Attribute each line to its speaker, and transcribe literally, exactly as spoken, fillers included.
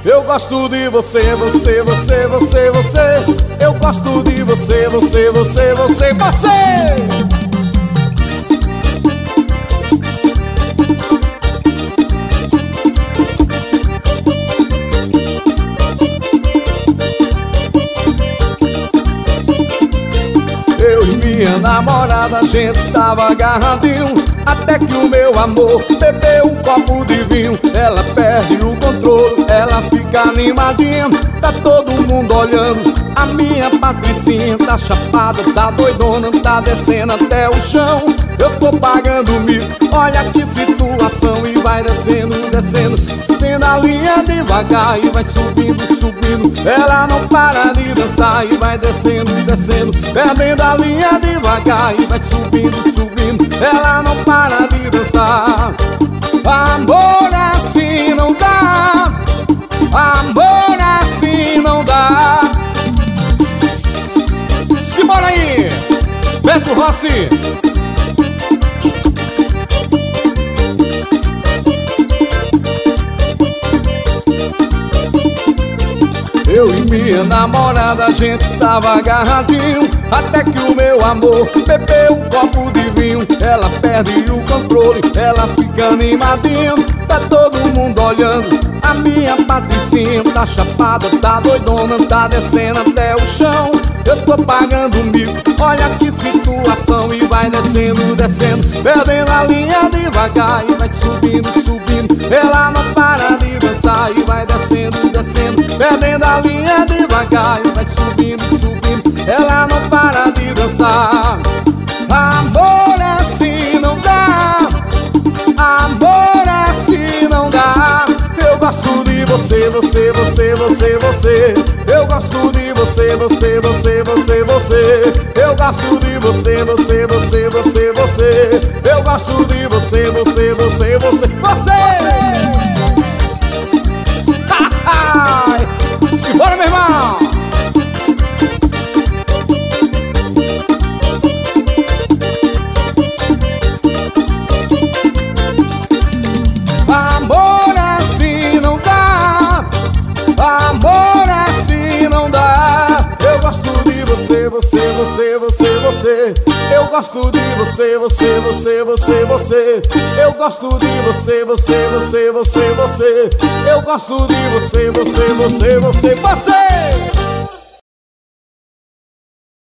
Speaker 1: Eu gosto de você, você, você, você, você. Eu gosto de você, você, você, você, você. Eu e minha namorada, a gente tava agarradinho, até que o meu amor bebeu um copo de vinho. Ela perde o controle, ela fica animadinha, tá todo mundo olhando. A minha Patricinha tá chapada, tá doidona, tá descendo até o chão. Eu tô pagando mil, olha que situação. E vai descendo, descendo, descendo a linha devagar. E vai subindo, subindo, ela não para de dançar. E vai descendo, descendo, perdendo a linha devagar. E vai subindo, subindo, ela não para de dançar. Amor assim não dá, amor assim não dá. Simbora aí, Beto Rossi. Eu e minha namorada, a gente tava agarradinho, até que o meu amor bebeu um copo de vinho. Ela perde o controle, ela fica animadinha, tá todo mundo olhando. A minha Patricinha tá chapada, tá doidona, tá descendo até o chão. Eu tô pagando mil, olha que situação. E vai descendo, descendo, perdendo a linha devagar. E vai subindo, subindo, ela não para de dançar. E vai descendo, descendo, perdendo a linha devagar. E vai subindo, subindo, ela não para de dançar. Amor assim não dá, amor assim não dá. Eu gosto de você, você, você, você, você. Eu gosto de você, você, você, você, você. Eu gosto de você, você, você, você, você. Eu gosto de você, você, você, você, você. Simbora, meu irmão! Amor assim não dá, amor assim não dá. Eu gosto de você, você, você, você, você. Eu gosto de você, você, você, você, você. Eu gosto de você, você, você, você, você. Eu gosto de você, você, você, você, você.